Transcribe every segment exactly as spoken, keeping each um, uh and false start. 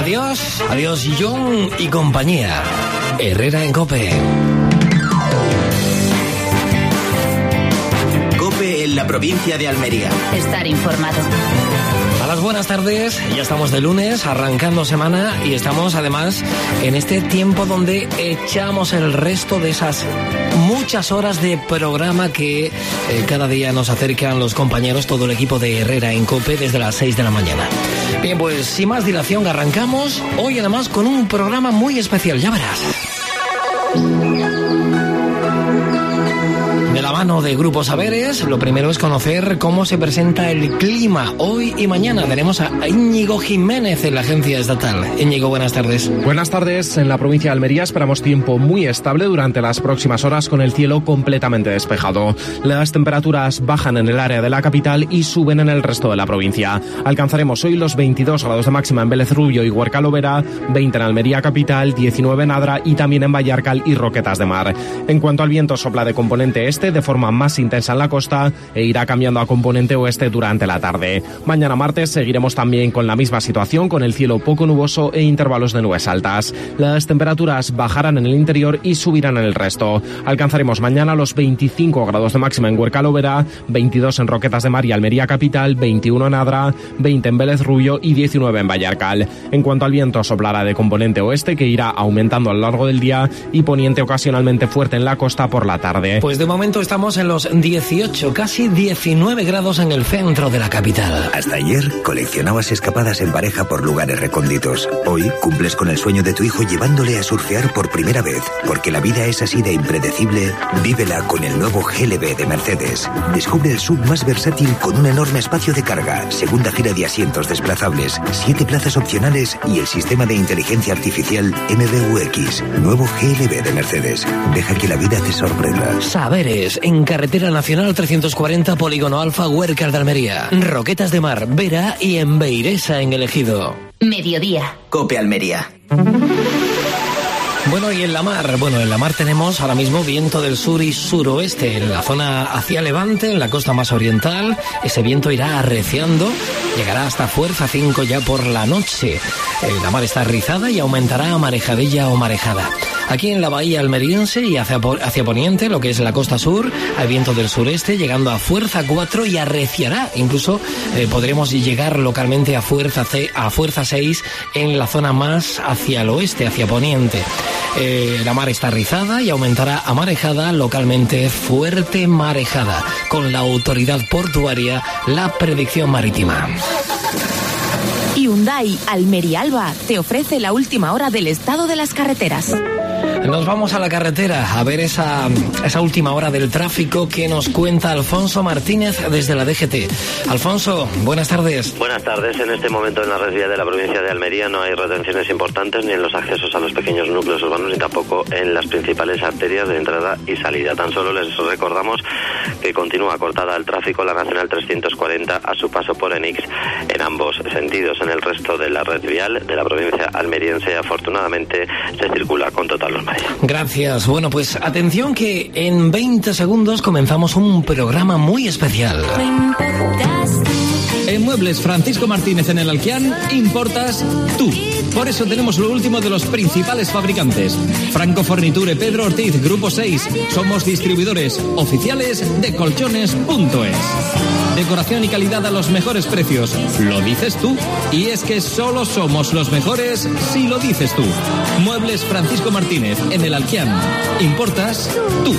Adiós, adiós John y compañía. Herrera en COPE. COPE en la provincia de Almería. Estar informado. A las buenas tardes, ya estamos de lunes, arrancando semana y estamos además en este tiempo donde echamos el resto de esas muchas horas de programa que eh, cada día nos acercan los compañeros, todo el equipo de Herrera en COPE desde las seis de la mañana. Bien, pues sin más dilación arrancamos, hoy además con un programa muy especial, ya verás. De la mano de Grupo Saberes, lo primero es conocer cómo se presenta el clima. Hoy y mañana tenemos a Íñigo Jiménez en la agencia estatal. Íñigo, buenas tardes. Buenas tardes. En la provincia de Almería esperamos tiempo muy estable durante las próximas horas con el cielo completamente despejado. Las temperaturas bajan en el área de la capital y suben en el resto de la provincia. Alcanzaremos hoy los veintidós grados de máxima en Vélez Rubio y Huerca-Lovera, veinte en Almería capital, diecinueve en Adra y también en Vallarcal y Roquetas de Mar. En cuanto al viento, sopla de componente este de forma más intensa en la costa e irá cambiando a componente oeste durante la tarde. Mañana martes seguiremos también con la misma situación, con el cielo poco nuboso e intervalos de nubes altas. Las temperaturas bajarán en el interior y subirán en el resto. Alcanzaremos mañana los veinticinco grados de máxima en Huerca-Lovera, veintidós en Roquetas de Mar y Almería capital, veintiuno en Adra, veinte en Vélez Rubio y diecinueve en Vallarcal. En cuanto al viento, soplará de componente oeste que irá aumentando a lo largo del día y poniente ocasionalmente fuerte en la costa por la tarde. Pues de momento estamos en los dieciocho, casi diecinueve grados en el centro de la capital. Hasta ayer coleccionabas escapadas en pareja por lugares recónditos. Hoy cumples con el sueño de tu hijo llevándole a surfear por primera vez. Porque la vida es así de impredecible, vívela con el nuevo G L B de Mercedes. Descubre el sub más versátil con un enorme espacio de carga, segunda fila de asientos desplazables, siete plazas opcionales y el sistema de inteligencia artificial M B U X. Nuevo G L B de Mercedes. Deja que la vida te sorprenda. Saberes, en Carretera Nacional trescientos cuarenta, Polígono Alfa, Huércal de Almería, Roquetas de Mar, Vera y en Beiresa, en el Ejido. Mediodía. COPE Almería. Bueno, y en la mar, bueno, en la mar tenemos ahora mismo viento del sur y suroeste, en la zona hacia levante, en la costa más oriental, ese viento irá arreciando, llegará hasta fuerza cinco ya por la noche. Eh, la mar está rizada y aumentará a marejadilla o marejada. Aquí en la bahía almeriense y hacia, hacia poniente, lo que es la costa sur, hay viento del sureste llegando a fuerza cuatro y arreciará. Incluso eh, podremos llegar localmente a fuerza, C, a fuerza seis en la zona más hacia el oeste, hacia poniente. Eh, la mar está rizada y aumentará a marejada, localmente fuerte marejada. Con la autoridad portuaria, la predicción marítima. Hyundai Almería Alba te ofrece la última hora del estado de las carreteras. Nos vamos a la carretera a ver esa, esa última hora del tráfico que nos cuenta Alfonso Martínez desde la D G T. Alfonso, buenas tardes. Buenas tardes. En este momento en la red vial de la provincia de Almería no hay retenciones importantes ni en los accesos a los pequeños núcleos urbanos ni tampoco en las principales arterias de entrada y salida. Tan solo les recordamos que continúa cortada el tráfico la Nacional trescientos cuarenta a su paso por Enix en ambos sentidos. En el resto de la red vial de la provincia almeriense, afortunadamente, se circula con total normalidad. Gracias. Bueno, pues atención que en veinte segundos comenzamos un programa muy especial. En Muebles Francisco Martínez en el Alquián, importas tú. Por eso tenemos lo último de los principales fabricantes. Franco Forniture, Pedro Ortiz, Grupo seis. Somos distribuidores oficiales de colchones punto es. Decoración y calidad a los mejores precios. Lo dices tú. Y es que solo somos los mejores si lo dices tú. Muebles Francisco Martínez en el Alquián. Importas tú.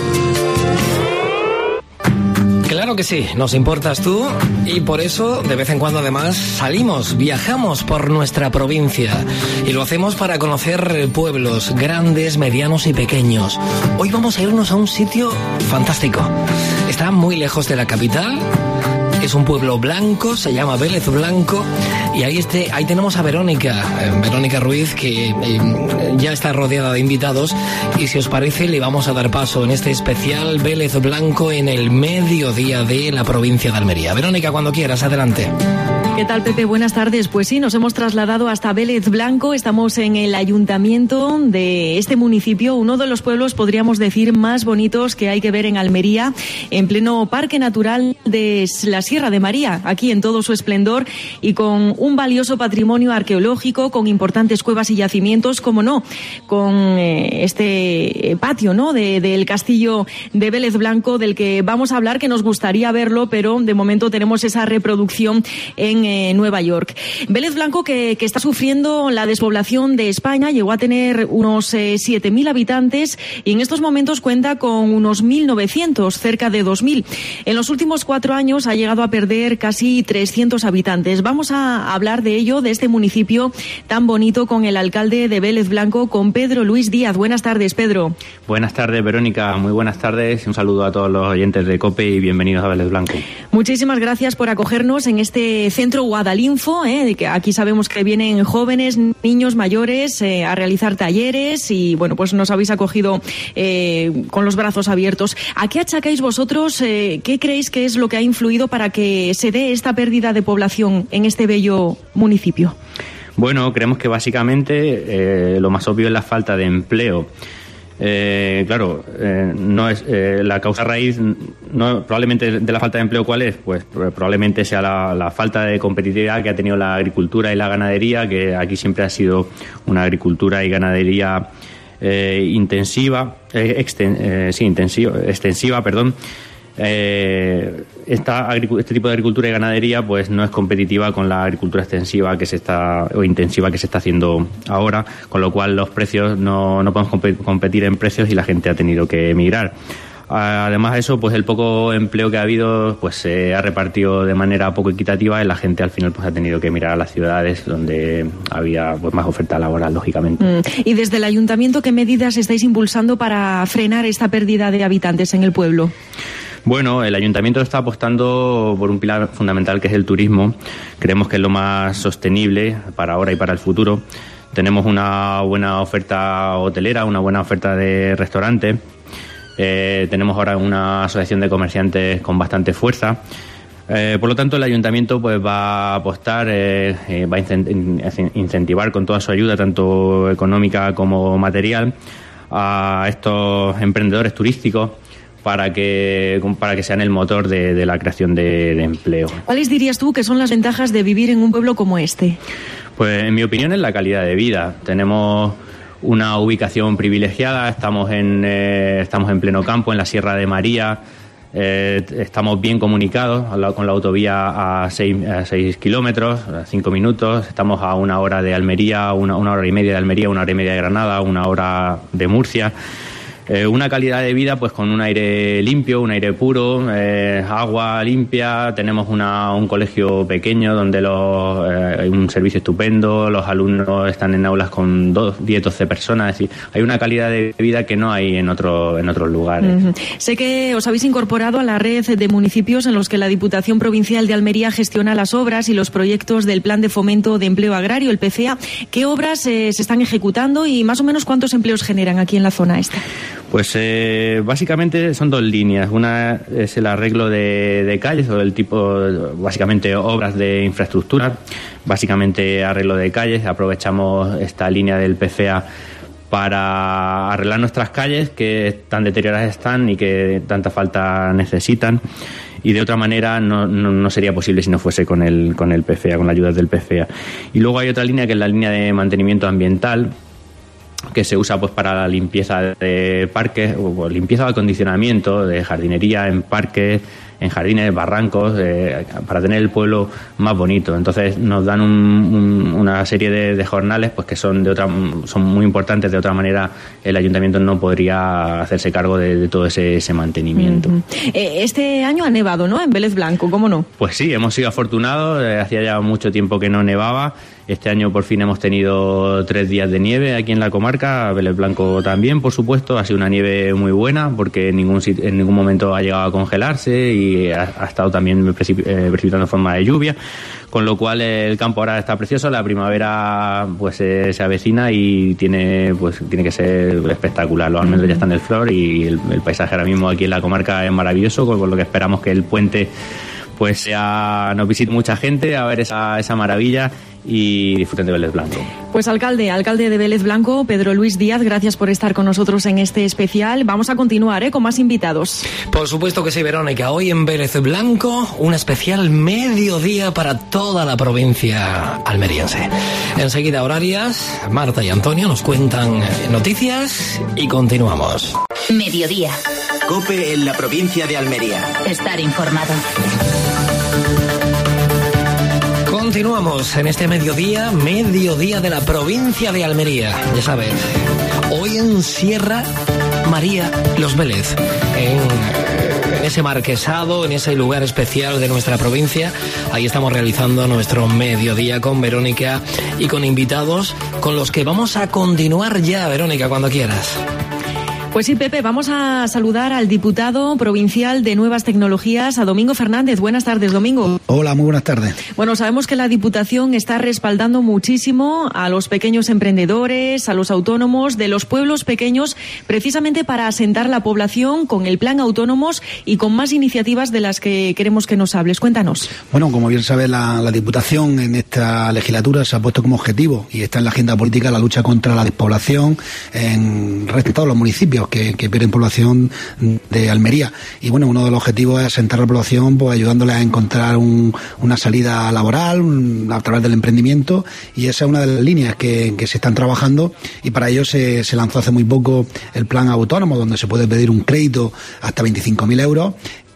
Claro que sí, nos importas tú y por eso de vez en cuando además salimos, viajamos por nuestra provincia y lo hacemos para conocer pueblos grandes, medianos y pequeños. Hoy vamos a irnos a un sitio fantástico. Está muy lejos de la capital. Es un pueblo blanco, se llama Vélez Blanco y ahí, este, ahí tenemos a Verónica, eh, Verónica Ruiz, que eh, ya está rodeada de invitados y si os parece le vamos a dar paso en este especial Vélez Blanco en el mediodía de la provincia de Almería. Verónica, cuando quieras, adelante. ¿Qué tal, Pepe? Buenas tardes. Pues sí, nos hemos trasladado hasta Vélez Blanco. Estamos en el ayuntamiento de este municipio, uno de los pueblos, podríamos decir, más bonitos que hay que ver en Almería, en pleno Parque Natural de la Sierra de María, aquí en todo su esplendor y con un valioso patrimonio arqueológico, con importantes cuevas y yacimientos, como no, con eh, este patio, ¿no?, de, del castillo de Vélez Blanco, del que vamos a hablar, que nos gustaría verlo, pero de momento tenemos esa reproducción en eh, Nueva York. Vélez Blanco que, que está sufriendo la despoblación de España, llegó a tener unos eh, siete mil habitantes y en estos momentos cuenta con unos mil novecientos, cerca de dos mil. En los últimos cuatro años ha llegado a perder casi trescientos habitantes. Vamos a hablar de ello, de este municipio tan bonito, con el alcalde de Vélez Blanco, con Pedro Luis Díaz. Buenas tardes, Pedro. Buenas tardes, Verónica. Muy buenas tardes. Un saludo a todos los oyentes de COPE y bienvenidos a Vélez Blanco. Muchísimas gracias por acogernos en este centro Guadalinfo, ¿eh? Que aquí sabemos que vienen jóvenes, niños, mayores eh, a realizar talleres y, bueno, pues nos habéis acogido eh, con los brazos abiertos. ¿A qué achacáis vosotros? Eh, ¿Qué creéis que es lo que ha influido para que se dé esta pérdida de población en este bello municipio? Bueno, creemos que básicamente eh, lo más obvio es la falta de empleo. Eh, claro, eh, no es eh, la causa raíz, no probablemente de la falta de empleo. ¿Cuál es? Pues probablemente sea la, la falta de competitividad que ha tenido la agricultura y la ganadería, que aquí siempre ha sido una agricultura y ganadería eh, intensiva, eh, exten, eh, sí, intensiva, extensiva, perdón. Eh, esta, este tipo de agricultura y ganadería pues no es competitiva con la agricultura extensiva que se está o intensiva que se está haciendo ahora, con lo cual los precios no, no podemos competir en precios y la gente ha tenido que emigrar. Además de eso, pues el poco empleo que ha habido pues se ha repartido de manera poco equitativa y la gente al final pues ha tenido que emigrar a las ciudades donde había pues más oferta laboral, lógicamente. Mm. Y desde el ayuntamiento, ¿qué medidas estáis impulsando para frenar esta pérdida de habitantes en el pueblo? Bueno, el ayuntamiento está apostando por un pilar fundamental que es el turismo. Creemos que es lo más sostenible para ahora y para el futuro. Tenemos una buena oferta hotelera, una buena oferta de restaurantes. Eh, tenemos ahora una asociación de comerciantes con bastante fuerza. Eh, por lo tanto, el ayuntamiento pues va a apostar, eh, eh, va a incentivar con toda su ayuda, tanto económica como material, a estos emprendedores turísticos para que para que sean el motor de, de la creación de, de empleo. ¿Cuáles dirías tú que son las ventajas de vivir en un pueblo como este? Pues en mi opinión es la calidad de vida. Tenemos una ubicación privilegiada, estamos en eh, estamos en pleno campo, en la Sierra de María, eh, estamos bien comunicados con la autovía a seis, a seis kilómetros, a cinco minutos, estamos a una hora de Almería, una, una hora y media de Almería, una hora y media de Granada, una hora de Murcia. Eh, una calidad de vida pues con un aire limpio, un aire puro, eh, agua limpia, tenemos una, un colegio pequeño donde los, eh, hay un servicio estupendo, los alumnos están en aulas con diez, doce personas, es decir, hay una calidad de vida que no hay en, otro, en otros lugares. Uh-huh. Sé que os habéis incorporado a la red de municipios en los que la Diputación Provincial de Almería gestiona las obras y los proyectos del Plan de Fomento de Empleo Agrario, el P F E A. ¿Qué obras eh, se están ejecutando y más o menos cuántos empleos generan aquí en la zona esta? Pues eh, básicamente son dos líneas. Una es el arreglo de, de calles o el tipo, básicamente obras de infraestructura, básicamente arreglo de calles. Aprovechamos esta línea del P F E A para arreglar nuestras calles que tan deterioradas están y que tanta falta necesitan. Y de otra manera no, no, no sería posible si no fuese con el, con el P F E A, con la ayuda del P F E A. Y luego hay otra línea que es la línea de mantenimiento ambiental, que se usa pues para la limpieza de parques, o limpieza de acondicionamiento, de jardinería en parques, en jardines, barrancos, eh, para tener el pueblo más bonito. Entonces nos dan un, un, una serie de, de jornales pues que son de otra son muy importantes. De otra manera el ayuntamiento no podría hacerse cargo de, de todo ese, ese mantenimiento. Uh-huh. eh, este año ha nevado, ¿no?, en Vélez Blanco, ¿cómo no? Pues sí, hemos sido afortunados. Eh, hacía ya mucho tiempo que no nevaba. Este año por fin hemos tenido tres días de nieve aquí en la comarca. Vélez Blanco también, por supuesto. Ha sido una nieve muy buena porque en ningún en ningún momento ha llegado a congelarse y ha, ha estado también precip, eh, precipitando en forma de lluvia. Con lo cual el campo ahora está precioso. La primavera pues eh, se avecina y tiene pues tiene que ser espectacular. Los almendros ya están en flor y el, el paisaje ahora mismo aquí en la comarca es maravilloso, con, con lo que esperamos que el puente pues ya nos visite mucha gente a ver esa, esa maravilla y disfruten de Vélez Blanco. Pues alcalde, alcalde de Vélez Blanco, Pedro Luis Díaz, gracias por estar con nosotros en este especial. Vamos a continuar ¿eh? con más invitados. Por supuesto que sí, Verónica. Hoy en Vélez Blanco, un especial mediodía para toda la provincia almeriense. Enseguida horarias, Marta y Antonio nos cuentan noticias y continuamos. Mediodía. COPE en la provincia de Almería. Estar informado. Continuamos en este mediodía, mediodía de la provincia de Almería. Ya sabes, hoy en Sierra María Los Vélez, en, en ese marquesado, en ese lugar especial de nuestra provincia. Ahí estamos realizando nuestro mediodía con Verónica y con invitados con los que vamos a continuar ya, Verónica, cuando quieras. Pues sí, Pepe, vamos a saludar al diputado provincial de Nuevas Tecnologías, a Domingo Fernández. Buenas tardes, Domingo. Hola, muy buenas tardes. Bueno, sabemos que la Diputación está respaldando muchísimo a los pequeños emprendedores, a los autónomos de los pueblos pequeños, precisamente para asentar la población con el Plan Autónomos y con más iniciativas de las que queremos que nos hables. Cuéntanos. Bueno, como bien sabe, la, la Diputación en esta legislatura se ha puesto como objetivo, y está en la agenda política, la lucha contra la despoblación en todos los municipios Que, que pierden población de Almería. Y bueno, uno de los objetivos es asentar a la población, pues ayudándoles a encontrar un, una salida laboral un, a través del emprendimiento, y esa es una de las líneas que, que se están trabajando, y para ello se, se lanzó hace muy poco el Plan Autónomo, donde se puede pedir un crédito hasta veinticinco mil euros,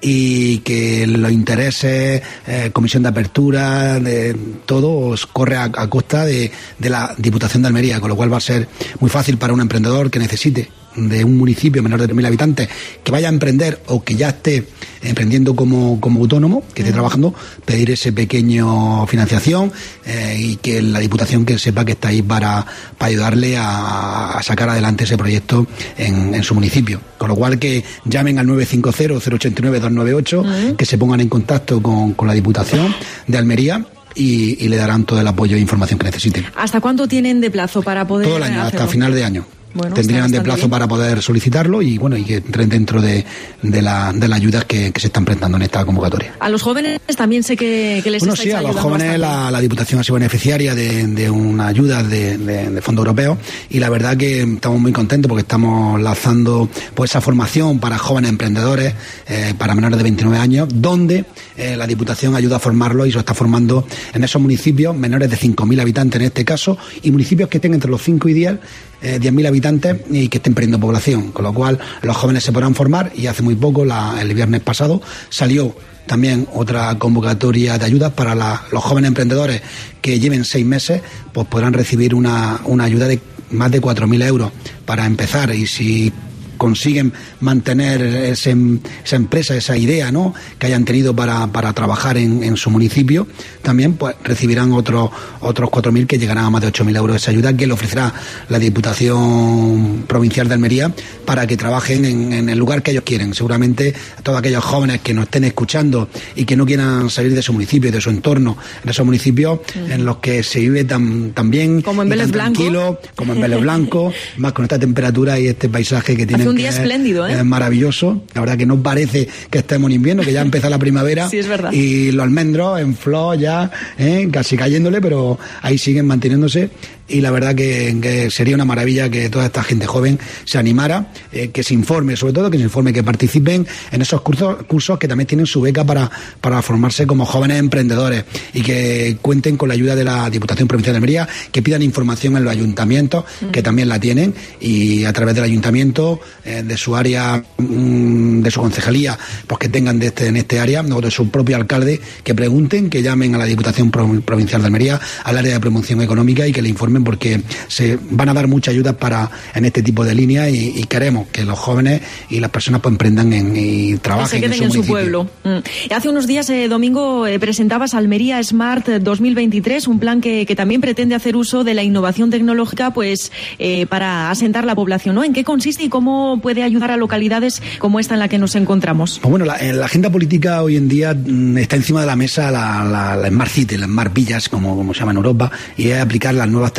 y que los intereses, eh, comisión de apertura, de todo corre a, a costa de, de la Diputación de Almería, con lo cual va a ser muy fácil para un emprendedor que necesite de un municipio menor de tres mil habitantes, que vaya a emprender o que ya esté emprendiendo como, como autónomo, que esté trabajando, pedir ese pequeño financiación eh, y que la Diputación que sepa que está ahí para, para ayudarle a, a sacar adelante ese proyecto en, en su municipio. Con lo cual que llamen al nueve cinco cero, cero ocho nueve, dos nueve ocho, uh-huh. que se pongan en contacto con, con la Diputación de Almería, Y, y le darán todo el apoyo e información que necesiten. ¿Hasta cuánto tienen de plazo para poder Todo el año, hacerlo? hasta final de año. Bueno, tendrían de plazo bien para poder solicitarlo y bueno, y que entren dentro de, de, la, de las ayudas que, que se están prestando en esta convocatoria. A los jóvenes también sé que, que les bueno, estáis sí, a los jóvenes bastante. la, la Diputación ha sido beneficiaria de, de una ayuda de, de, de fondos europeos, y la verdad que estamos muy contentos porque estamos lanzando pues esa formación para jóvenes emprendedores, eh, para menores de veintinueve años, donde eh, la Diputación ayuda a formarlos, y se lo está formando en esos municipios menores de cinco mil habitantes en este caso, y municipios que estén entre los cinco y diez mil habitantes y que estén perdiendo población, con lo cual los jóvenes se podrán formar. Y hace muy poco, la, el viernes pasado, salió también otra convocatoria de ayudas para la, los jóvenes emprendedores que lleven seis meses, pues podrán recibir una, una ayuda de más de cuatro mil euros para empezar, y si consiguen mantener ese, esa empresa, esa idea, ¿no?, que hayan tenido para, para trabajar en, en su municipio, también pues recibirán otros otros cuatro mil, que llegarán a más de ocho mil euros esa ayuda que le ofrecerá la Diputación Provincial de Almería para que trabajen en, en el lugar que ellos quieren. Seguramente a todos aquellos jóvenes que nos estén escuchando y que no quieran salir de su municipio y de su entorno, en esos municipios uh-huh. en los que se vive tan, tan bien, como en Vélez Blanco, tranquilo, como en Vélez Blanco, más con esta temperatura y este paisaje que tiene. Un día espléndido, ¿eh? Es maravilloso. La verdad que no parece que estemos en invierno, que ya empieza la primavera. Sí, es verdad. Y los almendros en flor ya, ¿eh? casi cayéndole, pero ahí siguen manteniéndose. Y la verdad que, que sería una maravilla que toda esta gente joven se animara, eh, que se informe, sobre todo que se informe, que participen en esos cursos, cursos que también tienen su beca para, para formarse como jóvenes emprendedores, y que cuenten con la ayuda de la Diputación Provincial de Almería, que pidan información en los ayuntamientos, mm. que también la tienen, y a través del ayuntamiento, eh, de su área, mm, de su concejalía, pues que tengan de este, en este área, o de su propio alcalde, que pregunten, que llamen a la Diputación Provincial de Almería, al área de promoción económica, y que le informen, porque se van a dar mucha ayuda para en este tipo de líneas, y, y queremos que los jóvenes y las personas pues emprendan en, y trabajen que se queden en su, en su pueblo. Mm. Hace unos días, eh, Domingo, eh, presentabas Almería Smart dos mil veintitrés, un plan que, que también pretende hacer uso de la innovación tecnológica pues eh, para asentar la población, ¿no? ¿En qué consiste y cómo puede ayudar a localidades como esta en la que nos encontramos? Pues bueno, la, en la agenda política hoy en día mm, está encima de la mesa la, la, la Smart City, la Smart Villas, como, como se llama en Europa, y es aplicar las nuevas tecnologías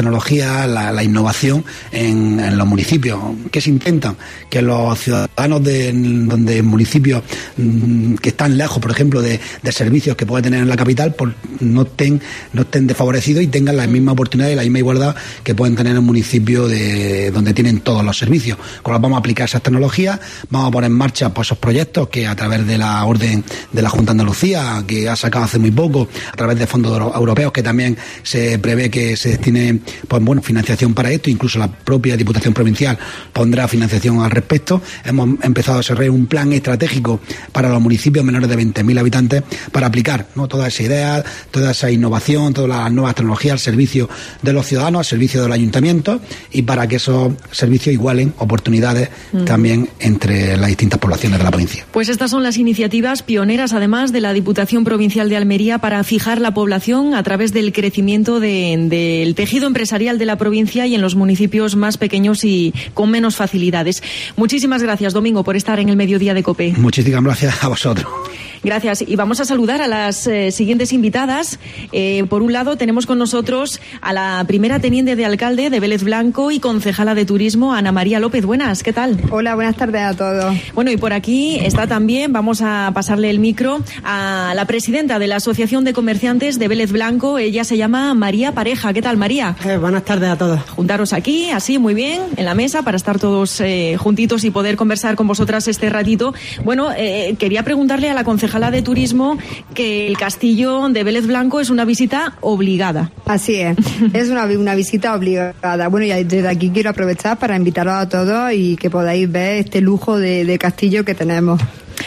tecnología, la, la innovación en, en los municipios. ¿Qué se intentan? Que los ciudadanos de donde municipios mmm, que están lejos, por ejemplo, de, de servicios que puede tener en la capital, pues no estén, no estén desfavorecidos y tengan la misma oportunidad y la misma igualdad que pueden tener en un municipio de donde tienen todos los servicios. Con lo cual vamos a aplicar esas tecnologías, vamos a poner en marcha pues, esos proyectos que a través de la orden de la Junta de Andalucía, que ha sacado hace muy poco, a través de fondos europeos, que también se prevé que se destine pues bueno, financiación para esto, incluso la propia Diputación Provincial pondrá financiación al respecto. Hemos empezado a desarrollar un plan estratégico para los municipios menores de veinte mil habitantes para aplicar, ¿no?, toda esa idea, toda esa innovación, todas las nuevas tecnologías al servicio de los ciudadanos, al servicio del ayuntamiento, y para que esos servicios igualen oportunidades mm. también entre las distintas poblaciones de la provincia. Pues estas son las iniciativas pioneras, además, de la Diputación Provincial de Almería para fijar la población a través del crecimiento de, del tejido empresarial de la provincia y en los municipios más pequeños y con menos facilidades. Muchísimas gracias, Domingo, por estar en el Mediodía de COPE. Muchísimas gracias a vosotros. Gracias. Y vamos a saludar a las eh, siguientes invitadas. Eh, por un lado, tenemos con nosotros a la primera teniente de alcalde de Vélez Blanco y concejala de turismo, Ana María López. Buenas, ¿qué tal? Hola, buenas tardes a todos. Bueno, y por aquí está también, vamos a pasarle el micro a la presidenta de la Asociación de Comerciantes de Vélez Blanco. Ella se llama María Pareja. ¿Qué tal, María? Eh, buenas tardes a todos. Juntaros aquí, así, muy bien, en la mesa, para estar todos eh, juntitos y poder conversar con vosotras este ratito. Bueno, eh, quería preguntarle a la concejala de turismo que el castillo de Vélez Blanco es una visita obligada. Así es, es una, una visita obligada. Bueno, y desde aquí quiero aprovechar para invitaros a todos y que podáis ver este lujo de, de castillo que tenemos.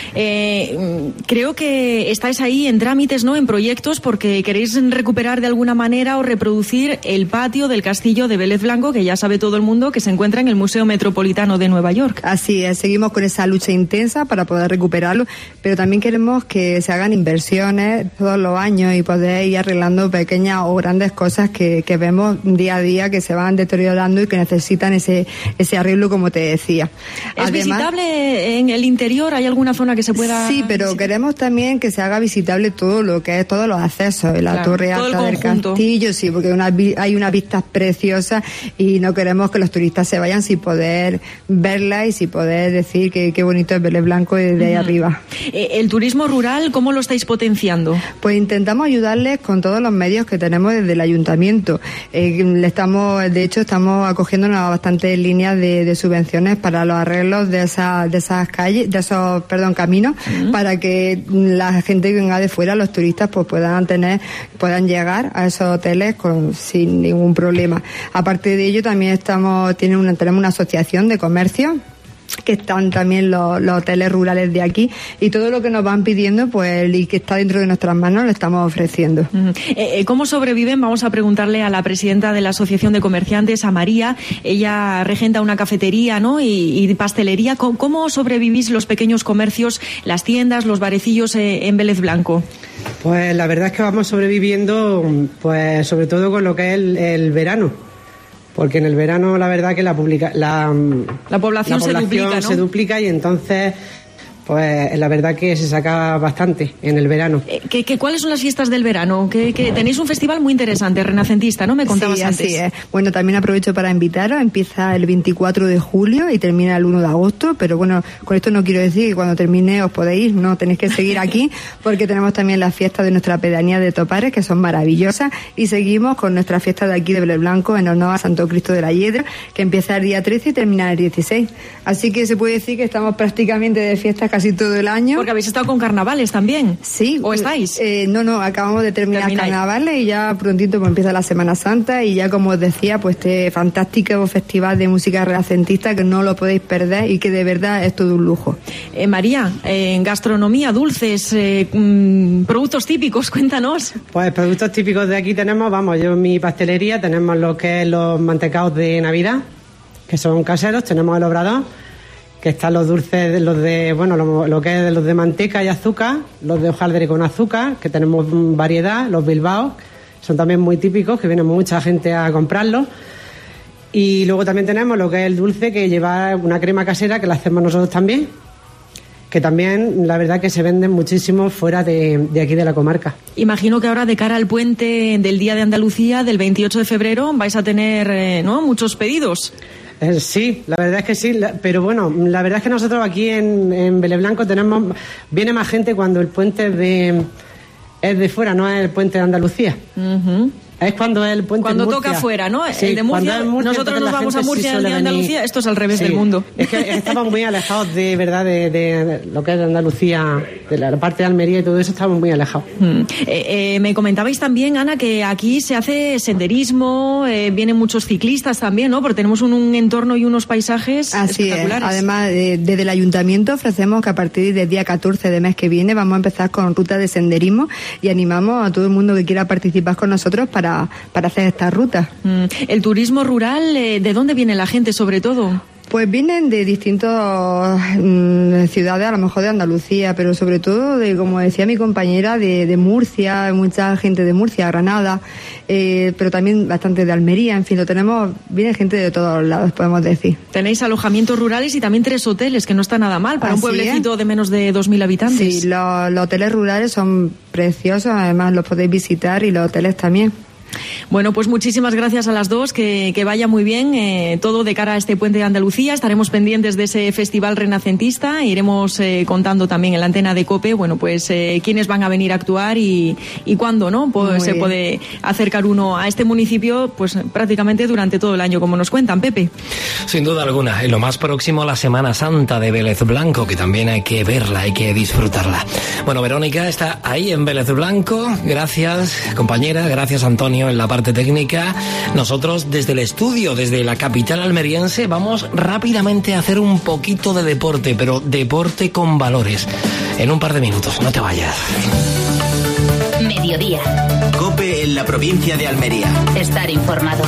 Eh, creo que estáis ahí en trámites, ¿no?, en proyectos, porque queréis recuperar de alguna manera o reproducir el patio del castillo de Vélez Blanco, que ya sabe todo el mundo que se encuentra en el Museo Metropolitano de Nueva York. Así es, seguimos con esa lucha intensa para poder recuperarlo, pero también queremos que se hagan inversiones todos los años y poder ir arreglando pequeñas o grandes cosas que, que vemos día a día que se van deteriorando y que necesitan ese, ese arreglo, como te decía. ¿Es Además, visitable en el interior? ¿Hay alguna zona que se pueda...? Sí, pero visitar? Queremos también que se haga visitable todo lo que es, todos los accesos, la claro, torre alta del castillo, sí, porque una, hay unas vistas preciosas y no queremos que los turistas se vayan sin poder verla y sin poder decir que qué bonito es Vélez Blanco desde ahí uh-huh. arriba. ¿El turismo rural cómo lo estáis potenciando? Pues intentamos ayudarles con todos los medios que tenemos desde el ayuntamiento. Eh, le estamos, de hecho, estamos acogiendo una bastantes líneas de, de subvenciones para los arreglos de esas, de esas calles, de esos, perdón, caminos, uh-huh. para que la gente que venga de fuera, los turistas, pues puedan tener, puedan llegar a esos hoteles con, sin ningún problema. Aparte de ello, también estamos, tienen una, tenemos una asociación de comercio, que están también los, los hoteles rurales de aquí, y todo lo que nos van pidiendo, pues, y que está dentro de nuestras manos, lo estamos ofreciendo. Uh-huh. Eh, ¿Cómo sobreviven? Vamos a preguntarle a la presidenta de la Asociación de Comerciantes, a María. Ella regenta una cafetería, ¿no?, y, y pastelería. ¿Cómo, ¿Cómo sobrevivís los pequeños comercios, las tiendas, los barecillos eh, en Vélez Blanco? Pues la verdad es que vamos sobreviviendo, pues sobre todo con lo que es el, el verano. Porque en el verano la verdad que la, publica, la, la población, la población se, duplica, ¿no? se duplica y entonces pues la verdad que se saca bastante en el verano. ¿Qué, qué, ¿Cuáles son las fiestas del verano? Que, que tenéis un festival muy interesante, renacentista, ¿no? Me contabas sí, antes. Así es. Bueno, también aprovecho para invitaros. Empieza el veinticuatro de julio y termina el uno de agosto, pero bueno, con esto no quiero decir que cuando termine os podéis ir, no, tenéis que seguir aquí porque tenemos también las fiestas de nuestra pedanía de Topares, que son maravillosas, y seguimos con nuestra fiesta de aquí de Vélez Blanco en honor a Santo Cristo de la Hiedra, que empieza el día trece y termina el dieciséis. Así que se puede decir que estamos prácticamente de fiestas casi todo el año. Porque habéis estado con carnavales también. Sí. ¿O estáis? Eh, no, no, acabamos de terminar Termináis. carnavales y ya prontito pues empieza la Semana Santa y ya, como os decía, pues este fantástico festival de música renacentista que no lo podéis perder y que de verdad es todo un lujo. Eh, María, en eh, gastronomía, dulces, eh, mmm, productos típicos, cuéntanos. Pues productos típicos de aquí tenemos, vamos, yo en mi pastelería tenemos lo que es los mantecaos de Navidad, que son caseros, tenemos el obrador, que están los dulces, los de, bueno, lo, lo que es los de manteca y azúcar, los de hojaldre con azúcar, que tenemos variedad, los bilbaos, son también muy típicos, que viene mucha gente a comprarlos. Y luego también tenemos lo que es el dulce, que lleva una crema casera, que la hacemos nosotros también. que también la verdad que se venden muchísimo fuera de, de aquí de la comarca. Imagino que ahora de cara al puente del Día de Andalucía del veintiocho de febrero vais a tener eh, ¿no? muchos pedidos. Eh, sí, la verdad es que sí, la, pero bueno, la verdad es que nosotros aquí en, en Vélez Blanco tenemos, viene más gente cuando el puente es de, es de fuera, no es el puente de Andalucía. Uh-huh. Es cuando el puente Cuando en Murcia. toca fuera, ¿no? Sí, el de Murcia, Murcia nosotros nos vamos a Murcia, sí el de Andalucía, esto es al revés sí. del mundo. Es que estamos muy alejados de verdad de, de, de lo que es de Andalucía, de la parte de Almería y todo eso, estamos muy alejados. Mm. Eh, eh, me comentabais también, Ana, que aquí se hace senderismo, eh, vienen muchos ciclistas también, ¿no? Porque tenemos un, un entorno y unos paisajes Así espectaculares. Es. Además, eh, desde el ayuntamiento ofrecemos que a partir del día catorce de mes que viene vamos a empezar con rutas de senderismo y animamos a todo el mundo que quiera participar con nosotros para, para hacer esta ruta. Mm. El turismo rural, eh, ¿de dónde viene la gente sobre todo? Pues vienen de distintas mmm, ciudades, a lo mejor de Andalucía, pero sobre todo de, como decía mi compañera, de, de Murcia, mucha gente de Murcia, Granada, eh, pero también bastante de Almería, en fin, lo tenemos, viene gente de todos lados, podemos decir. Tenéis alojamientos rurales y también tres hoteles, que no está nada mal para Así un pueblecito es. de menos de dos mil habitantes. Sí, los, los hoteles rurales son preciosos, además los podéis visitar y los hoteles también. Bueno, pues muchísimas gracias a las dos, que, que vaya muy bien eh, todo de cara a este Puente de Andalucía. Estaremos pendientes de ese festival renacentista, iremos eh, contando también en la antena de COPE, bueno, pues eh, quiénes van a venir a actuar y, y cuándo, ¿no? Pues muy se bien. puede acercar uno a este municipio, pues prácticamente durante todo el año, como nos cuentan, Pepe. Sin duda alguna, y lo más próximo, la Semana Santa de Vélez Blanco, que también hay que verla, hay que disfrutarla. Bueno, Verónica está ahí en Vélez Blanco, gracias compañera, gracias Antonio en la parte técnica. Nosotros desde el estudio, desde la capital almeriense, vamos rápidamente a hacer un poquito de deporte, pero deporte con valores. En un par de minutos, no te vayas. Mediodía. COPE en la provincia de Almería. Estar informado.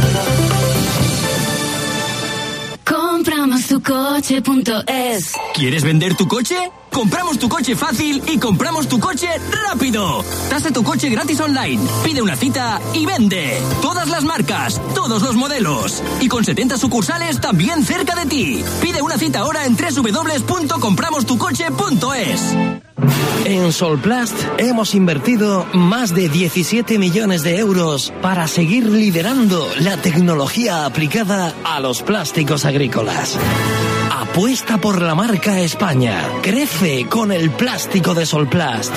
Compramos tu coche punto es. ¿Quieres vender tu coche? Compramos tu coche fácil y compramos tu coche rápido. Tasa tu coche gratis online. Pide una cita y vende. Todas las marcas, todos los modelos. Y con setenta sucursales también cerca de ti. Pide una cita ahora en doble u doble u doble u punto compramos tu coche punto es. En Solplast hemos invertido más de diecisiete millones de euros para seguir liderando la tecnología aplicada a los plásticos agrícolas. Apuesta por la marca España. Crece con el plástico de Solplast.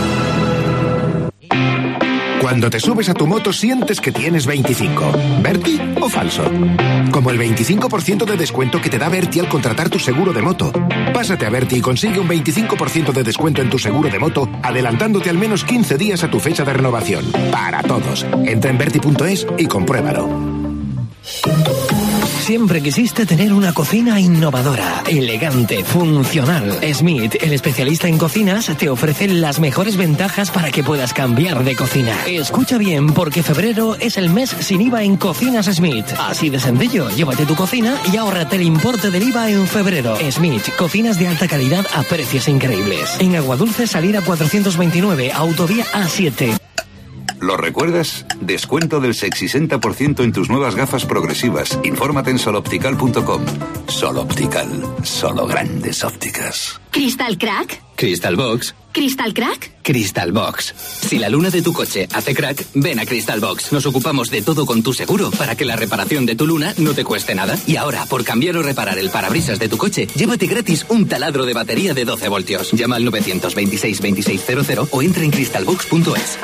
Cuando te subes a tu moto sientes que tienes veinticinco. ¿Berti o falso? Como el veinticinco por ciento de descuento que te da Berti al contratar tu seguro de moto. Pásate a Berti y consigue un veinticinco por ciento de descuento en tu seguro de moto, adelantándote al menos quince días a tu fecha de renovación. Para todos. Entra en berti punto es y compruébalo. Siempre quisiste tener una cocina innovadora, elegante, funcional. Smith, el especialista en cocinas, te ofrece las mejores ventajas para que puedas cambiar de cocina. Escucha bien, porque febrero es el mes sin I V A en Cocinas Smith. Así de sencillo, llévate tu cocina y ahórrate el importe del I V A en febrero. Smith, cocinas de alta calidad a precios increíbles. En Aguadulce, salida cuatrocientos veintinueve, autovía A siete. ¿Lo recuerdas? Descuento del sesenta por ciento en tus nuevas gafas progresivas. Infórmate en soloptical punto com. Soloptical. Solo grandes ópticas. ¿Crystal Crack? Crystal Box. ¿Crystal Crack? Crystal Box. Si la luna de tu coche hace crack, ven a Crystal Box. Nos ocupamos de todo con tu seguro para que la reparación de tu luna no te cueste nada. Y ahora, por cambiar o reparar el parabrisas de tu coche, llévate gratis un taladro de batería de doce voltios. Llama al nueve dos seis, veintiséis cero cero o entra en crystal box punto es.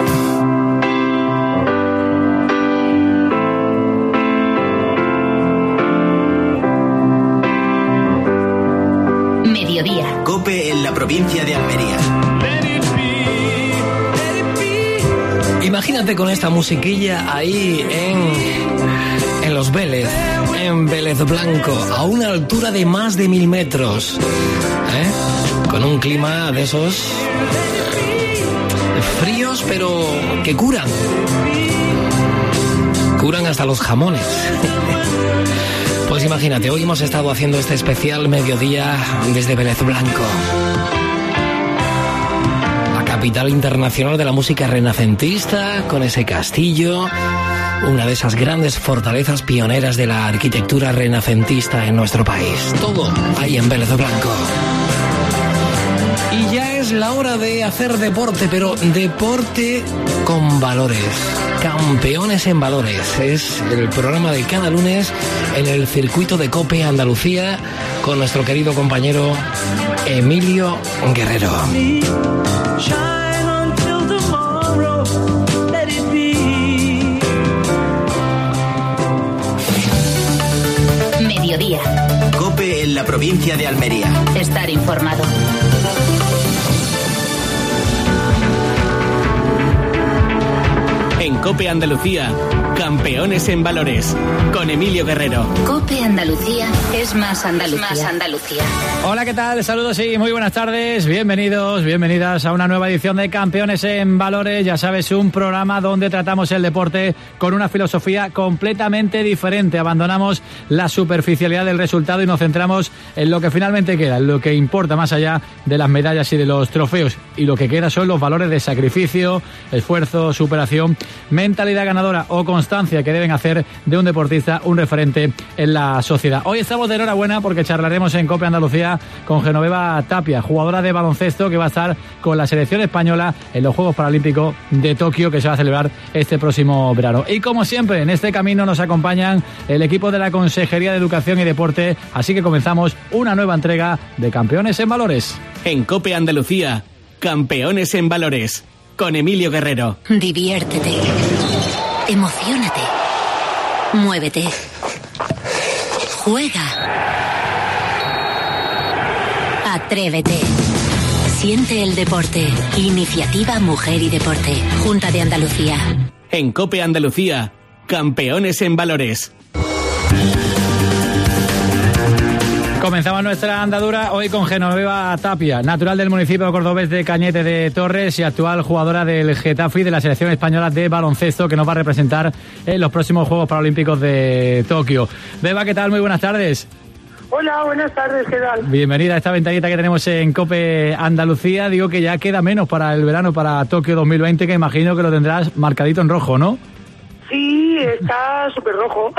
Mediodía. COPE en la provincia de Almería. Imagínate con esta musiquilla ahí en, en Los Vélez, en Vélez Blanco, a una altura de más de mil metros, ¿eh? Con un clima de esos eh, fríos, pero que curan. Curan hasta los jamones. Pues imagínate, hoy hemos estado haciendo este especial mediodía desde Vélez Blanco, la capital internacional de la música renacentista, con ese castillo, una de esas grandes fortalezas pioneras de la arquitectura renacentista en nuestro país. Todo ahí en Vélez Blanco. es la hora de hacer deporte, pero deporte con valores. Campeones en Valores es el programa de cada lunes en el circuito de COPE Andalucía con nuestro querido compañero Emilio Guerrero. Mediodía. COPE en la provincia de Almería. Estar informado. En COPE Andalucía, Campeones en Valores, con Emilio Guerrero. COPE Andalucía es más Andalucía. Más Andalucía. Hola, ¿qué tal? Saludos y muy buenas tardes. Bienvenidos, bienvenidas a una nueva edición de Campeones en Valores. Ya sabes, un programa donde tratamos el deporte con una filosofía completamente diferente. Abandonamos la superficialidad del resultado y nos centramos en lo que finalmente queda, en lo que importa más allá de las medallas y de los trofeos. Y lo que queda son los valores de sacrificio, esfuerzo, superación, mentalidad ganadora o constancia que deben hacer de un deportista un referente en la sociedad. Hoy estamos de enhorabuena porque charlaremos en COPE Andalucía con Genoveva Tapia, jugadora de baloncesto que va a estar con la selección española en los Juegos Paralímpicos de Tokio que se va a celebrar este próximo verano. Y como siempre, en este camino nos acompañan el equipo de la Consejería de Educación y Deporte, así que comenzamos una nueva entrega de Campeones en Valores. En COPE Andalucía, Campeones en Valores, con Emilio Guerrero. Diviértete. Emociónate. Muévete. Juega. Atrévete. Siente el deporte. Iniciativa Mujer y Deporte. Junta de Andalucía. En COPE Andalucía, Campeones en Valores. Comenzamos nuestra andadura hoy con Genoveva Tapia, natural del municipio cordobés de Cañete de Torres y actual jugadora del Getafe y de la selección española de baloncesto que nos va a representar en los próximos Juegos Paralímpicos de Tokio. Beba, ¿qué tal? Muy buenas tardes. Hola, buenas tardes, ¿qué tal? Bienvenida a esta ventanita que tenemos en COPE Andalucía. Digo que ya queda menos para el verano, para Tokio dos mil veinte, que imagino que lo tendrás marcadito en rojo, ¿no? Sí, está súper rojo.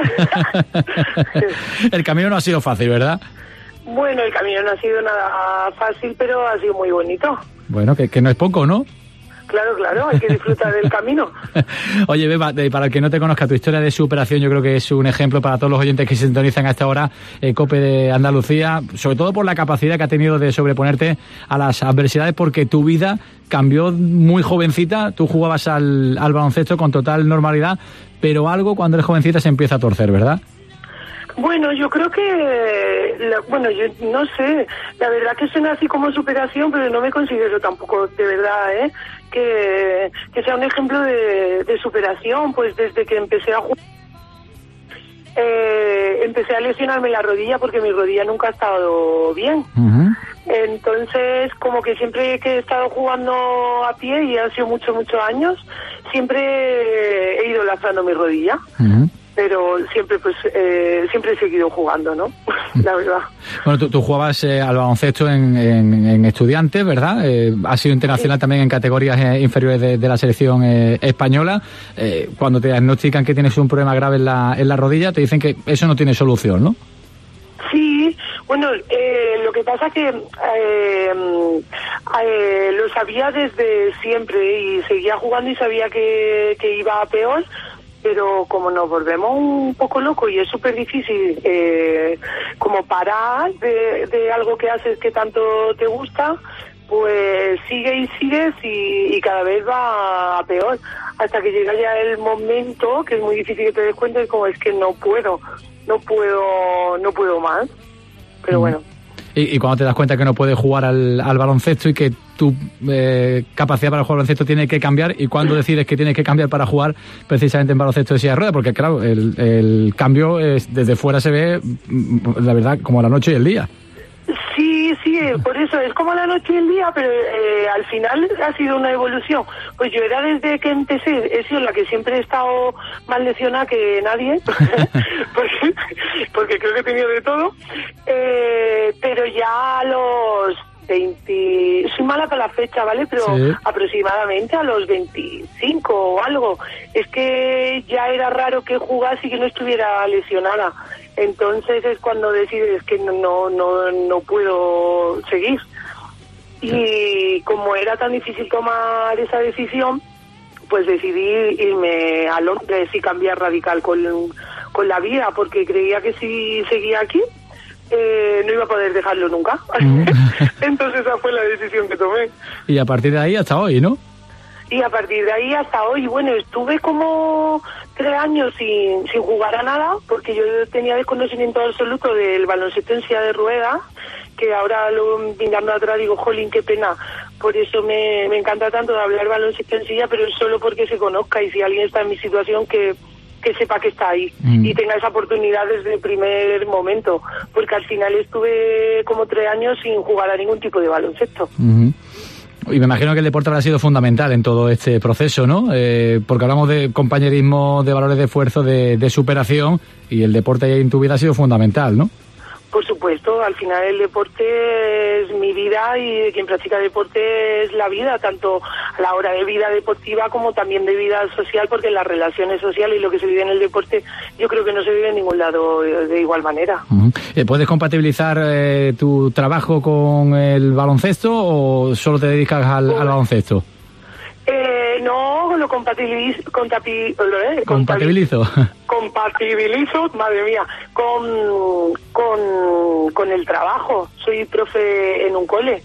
El camino no ha sido fácil, ¿verdad? Bueno, el camino no ha sido nada fácil, pero ha sido muy bonito. Bueno, que, que no es poco, ¿no? Claro, claro, hay que disfrutar del camino. Oye, Beba, para el que no te conozca, tu historia de superación yo creo que es un ejemplo para todos los oyentes que se sintonizan a esta hora, eh, COPE de Andalucía, sobre todo por la capacidad que ha tenido de sobreponerte a las adversidades, porque tu vida cambió muy jovencita, tú jugabas al, al baloncesto con total normalidad, pero algo cuando eres jovencita se empieza a torcer, ¿verdad? Bueno, yo creo que, la, bueno, yo no sé, la verdad que suena así como superación, pero no me considero tampoco de verdad, ¿eh? Que, que sea un ejemplo de, de superación, pues desde que empecé a jugar, eh, empecé a lesionarme la rodilla porque mi rodilla nunca ha estado bien. Uh-huh. Entonces, como que siempre que he estado jugando a pie, y han sido muchos, muchos años, siempre he ido lastrando mi rodilla. Uh-huh. Pero siempre pues eh, siempre he seguido jugando, ¿no? La verdad. Bueno, tú, tú jugabas eh, al baloncesto en, en, en Estudiantes, ¿verdad? Eh, has sido internacional sí. también en categorías eh, inferiores de, de la selección eh, española. Eh, cuando te diagnostican que tienes un problema grave en la, en la rodilla, te dicen que eso no tiene solución, ¿no? Sí, bueno, eh, lo que pasa que eh, eh, lo sabía desde siempre y seguía jugando y sabía que, que iba a peor. Pero como nos volvemos un poco locos y es súper difícil eh, como parar de, de algo que haces que tanto te gusta, pues sigue y sigues y, y cada vez va a peor, hasta que llega ya el momento que es muy difícil que te des cuenta y como es que no puedo, no puedo, no puedo más, pero mm. bueno. Y, y cuando te das cuenta que no puedes jugar al, al baloncesto y que tu eh, capacidad para jugar al baloncesto tiene que cambiar, y cuando decides que tienes que cambiar para jugar precisamente en baloncesto de silla de ruedas, porque claro, el, el cambio es, desde fuera se ve, la verdad, como la noche y el día. Sí, sí, por eso es como la noche y el día, pero eh, al final ha sido una evolución. Pues yo era desde que empecé, he sido la que siempre he estado más lesionada que nadie, porque, porque creo que he tenido de todo, eh, pero ya a los veinte, soy mala para la fecha, ¿vale? Pero sí. Aproximadamente a los veinticinco o algo, es que ya era raro que jugase y que no estuviera lesionada. Entonces es cuando decides que no no no, no puedo seguir. Y como era tan difícil tomar esa decisión, pues decidí irme a Londres y cambiar radical con, con la vida, porque creía que si seguía aquí eh, no iba a poder dejarlo nunca. Mm. Entonces esa fue la decisión que tomé. Y a partir de ahí hasta hoy, ¿no? Y a partir de ahí hasta hoy, bueno, estuve como tres años sin, sin jugar a nada, porque yo tenía desconocimiento absoluto del baloncesto en silla de ruedas, que ahora lo mirando atrás digo, jolín, qué pena. Por eso me, me encanta tanto de hablar baloncesto en silla, pero es solo porque se conozca, y si alguien está en mi situación, que, que sepa que está ahí mm. y tenga esa oportunidad desde el primer momento, porque al final estuve como tres años sin jugar a ningún tipo de baloncesto. Uh-huh. Y me imagino que el deporte habrá sido fundamental en todo este proceso, ¿no? Eh, porque hablamos de compañerismo, de valores de esfuerzo, de, de superación, y el deporte en tu vida ha sido fundamental, ¿no? Por supuesto, al final el deporte es mi vida, y quien practica deporte es la vida, tanto a la hora de vida deportiva como también de vida social, porque las relaciones sociales y lo que se vive en el deporte yo creo que no se vive en ningún lado de igual manera. Uh-huh. ¿Puedes compatibilizar eh, tu trabajo con el baloncesto o solo te dedicas al, al baloncesto? Eh, no, lo compatibilizo, contapi, eh, compatibilizo. Compatibilizo, madre mía, con, con, con el trabajo. Soy profe en un cole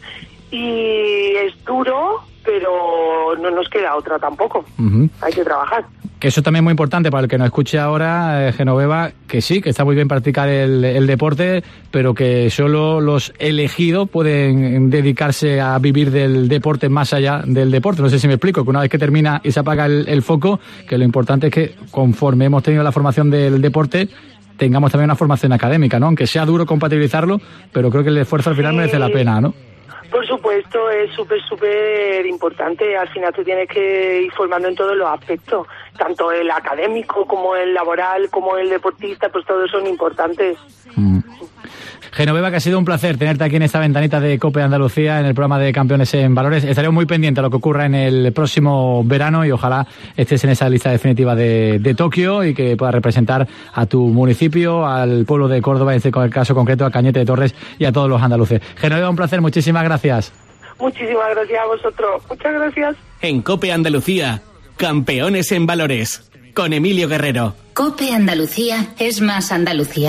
y es duro, pero no nos queda otra tampoco. Uh-huh. Hay que trabajar. Que eso también es muy importante para el que nos escuche ahora, eh, Genoveva, que sí, que está muy bien practicar el, el deporte, pero que solo los elegidos pueden dedicarse a vivir del deporte más allá del deporte. No sé si me explico, que una vez que termina y se apaga el, el foco, que lo importante es que conforme hemos tenido la formación del deporte, tengamos también una formación académica, ¿no? Aunque sea duro compatibilizarlo, pero creo que el esfuerzo al final sí merece la pena, ¿no? Por supuesto, es súper, súper importante. Al final tú tienes que ir formando en todos los aspectos, tanto el académico como el laboral, como el deportista, pues todos son importantes. Mm. Genoveva, que ha sido un placer tenerte aquí en esta ventanita de COPE Andalucía, en el programa de Campeones en Valores. Estaremos muy pendientes a lo que ocurra en el próximo verano, y ojalá estés en esa lista definitiva de, de Tokio, y que puedas representar a tu municipio, al pueblo de Córdoba, en este caso concreto a Cañete de Torres, y a todos los andaluces. Genoveva, un placer, muchísimas gracias. Muchísimas gracias a vosotros. Muchas gracias. En COPE Andalucía, Campeones en Valores, con Emilio Guerrero. COPE Andalucía es más Andalucía.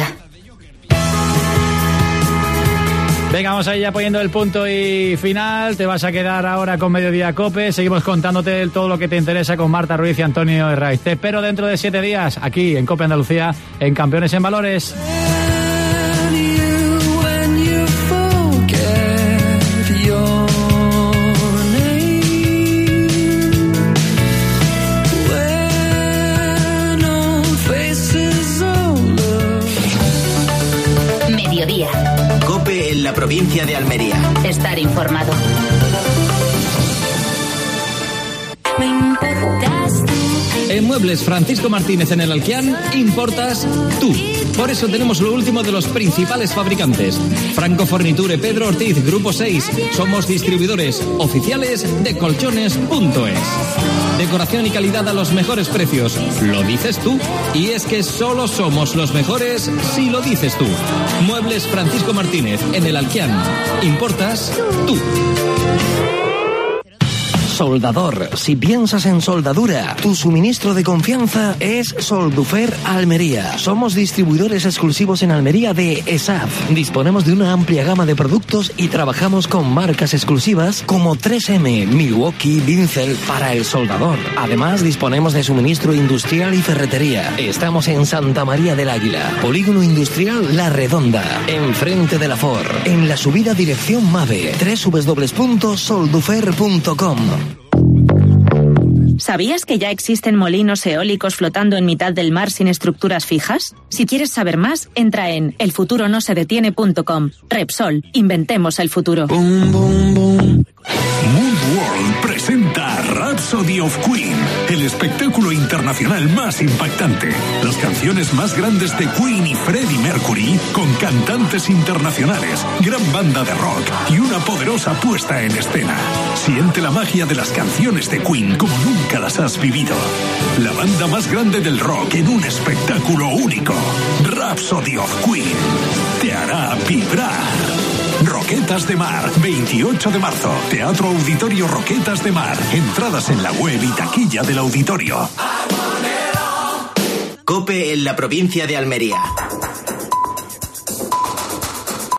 Venga, vamos ahí ya poniendo el punto y final. Te vas a quedar ahora con Mediodía COPE. Seguimos contándote todo lo que te interesa con Marta Ruiz y Antonio Herraiz. Te espero dentro de siete días aquí en COPE Andalucía, en Campeones en Valores. Mediodía. COPE en la provincia de Almería. Estar informado. En Muebles Francisco Martínez en el Alquián, importas tú. Por eso tenemos lo último de los principales fabricantes. Franco Forniture Pedro Ortiz, Grupo seis. Somos distribuidores oficiales de colchones punto es. Decoración y calidad a los mejores precios. Lo dices tú. Y es que solo somos los mejores si lo dices tú. Muebles Francisco Martínez en el Alquián. Importas tú. Soldador. Si piensas en soldadura, tu suministro de confianza es Soldufer Almería. Somos distribuidores exclusivos en Almería de E S A F. Disponemos de una amplia gama de productos y trabajamos con marcas exclusivas como tres eme, Milwaukee, Vincel para el soldador. Además, disponemos de suministro industrial y ferretería. Estamos en Santa María del Águila, Polígono Industrial La Redonda, enfrente de la Ford, en la subida dirección MAVE, doble u doble u doble u punto soldufer punto com. ¿Sabías que ya existen molinos eólicos flotando en mitad del mar sin estructuras fijas? Si quieres saber más, entra en el futuro no se detiene punto com. Repsol, inventemos el futuro. Boom, boom, boom. Mood World presenta Rhapsody of Queen, el espectáculo internacional más impactante. Las canciones más grandes de Queen y Freddie Mercury, con cantantes internacionales, gran banda de rock y una poderosa puesta en escena. Siente la magia de las canciones de Queen como nunca las has vivido. La banda más grande del rock en un espectáculo único. Rhapsody of Queen te hará vibrar. Rock Roquetas de Mar. veintiocho de marzo. Teatro Auditorio Roquetas de Mar. Entradas en la web y taquilla del auditorio. COPE en la provincia de Almería.